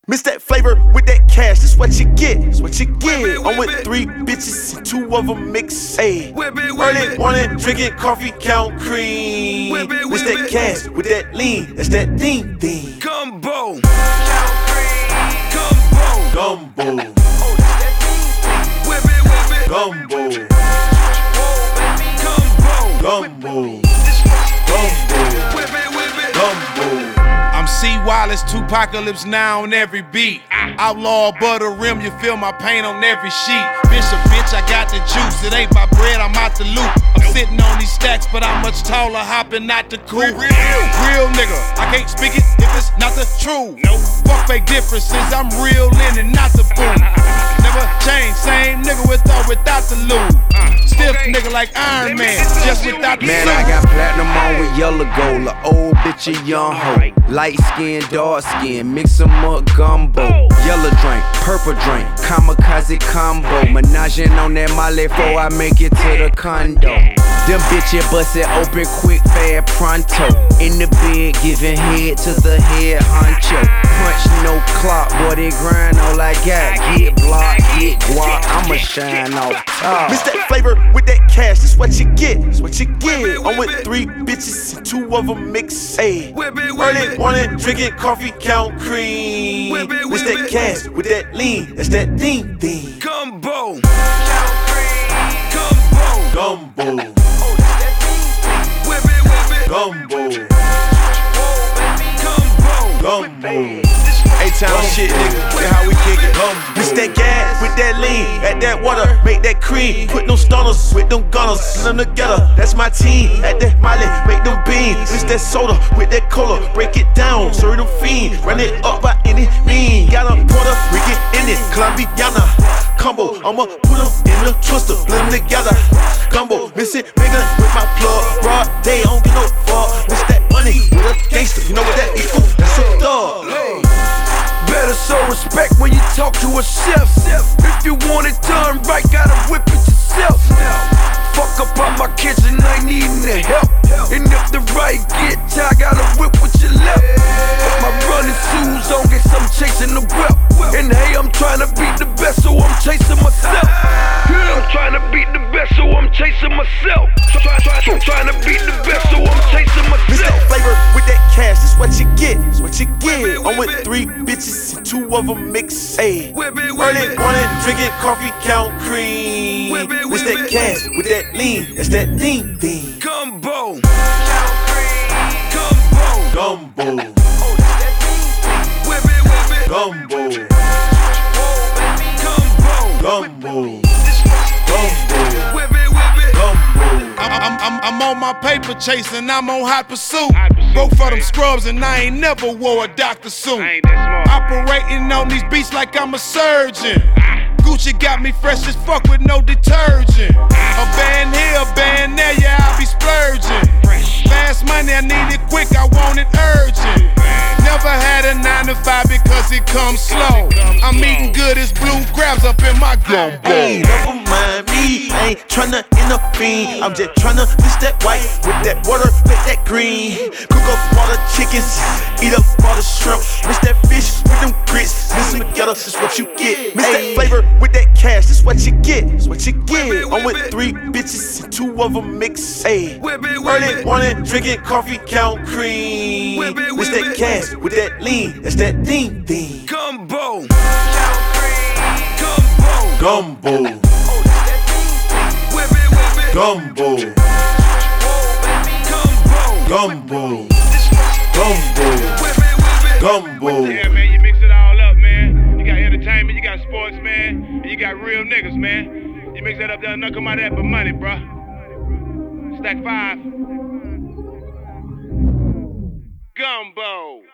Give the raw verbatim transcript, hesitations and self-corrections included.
Miss that flavor with that cash, that's what you get, that's what you get. I'm with three bitches and two of them mix, ayy. Early morning, drinking coffee, count cream. Miss that cash with that lean, that's that thing, thing. Gumbo, gumbo, gumbo, gumbo, gumbo, gumbo, gumbo. I'm C. Wallace, Tupacalypse now on every beat. Outlaw above the rim, you feel my pain on every sheet. Bitch a bitch, I got the juice. It ain't my bread, I'm out the loop. I'm sitting on these stacks, but I'm much taller, hopping out the coupe. Real, real nigga, I can't speak it if it's not the truth. Nope. Fuck fake differences, I'm real in and not the boom. Never change, same nigga with or without the loot. Stiff nigga like Iron Man, just without the Man, suit. I got platinum on with yellow gold, a old bitch, a young hoe. Light skin, dark skin, mix 'em up, gumbo. Yellow drink, purple drink, kamikaze combo. Menaging on that Molly before I make it to the condo. Them bitches bust it open quick, fast, pronto. In the bed, giving head to the head honcho. Punch no clock, boy, they grind all I got. Get blocked, get guap, I'ma shine off top. Miss that flavor with that cash, that's what you get, that's what you get. I'm with three bitches and two of them mix, ayy. Early morning, drinking coffee, count cream. Miss that cash with that lean, that's that thing, thing. Gumbo, gumbo, gumbo, gumbo, gumbo. A-Town shit, nigga, that's how we kick it. Miss that gas with that lean, add that water, make that cream. Put them stunners with them gunners, put them together, that's my team. Add that Molly, make them beans. Miss that soda with that cola, break it down, serve them fiends. Run it up by any mean. Got a Puerto Rican in it, Colombiana combo. I'ma put them in the twister, blend them together. Gumbo, miss it, nigga, with my plug. Broad day, I don't get no fuck. Miss that money with a gangster, you know what that equal? That's a thug. Better show respect when you talk to a chef. If you want it done right, gotta whip it yourself. Fuck up on my kitchen, I ain't needing the help. And if the right get tired, gotta whip with your left. Put my running shoes on, guess I'm chasing the whip. And hey, I'm trying to beat the best, so I'm chasing myself. I'm trying to beat the best, so I'm chasing myself. Trying to beat the best, so I'm chasing Miss myself. that flavor with that cash, that's what you get, that's what you get. I'm with three bitches and two of them mix, ayy. Early morning, drinking coffee, count cream. Miss that cash with that lean, that's that thing, thing. Gumbo, Gumbo, gumbo, gumbo, gumbo, I'm, I'm, I'm on my paper chasing, I'm on hot pursuit. Broke for them scrubs and I ain't never wore a doctor suit. Operating on these beats like I'm a surgeon. Gucci got me fresh as fuck with no detergent. A band here, a band there, yeah, I be splurging. Fast money, I need it quick, I want it urgent. Never had a nine to five because it comes slow. I'm eating good as blue crabs up in my gumbo. Hey, never mind me, I ain't tryna end up fiend. I'm just tryna miss that white with that water, make that green. Cook up all the chickens, eat up all the shrimp. Miss that fish with them grits, mix them together, that's what you get. Miss that flavor with that cash, that's what you get, that's what you get. I'm with three bitches and two of them mix, ayy. Early morning, drinking coffee, count cream. Miss that cash with that lean, that's that thing, thing. Gumbo, Gumbo, gumbo, gumbo, gumbo, gumbo. Yeah, man, you mix it all up, man. You got entertainment, you got sports, man, and you got real niggas, man. You mix that up, there's nothing come out of that but money, bruh. Stack five. Gumbo.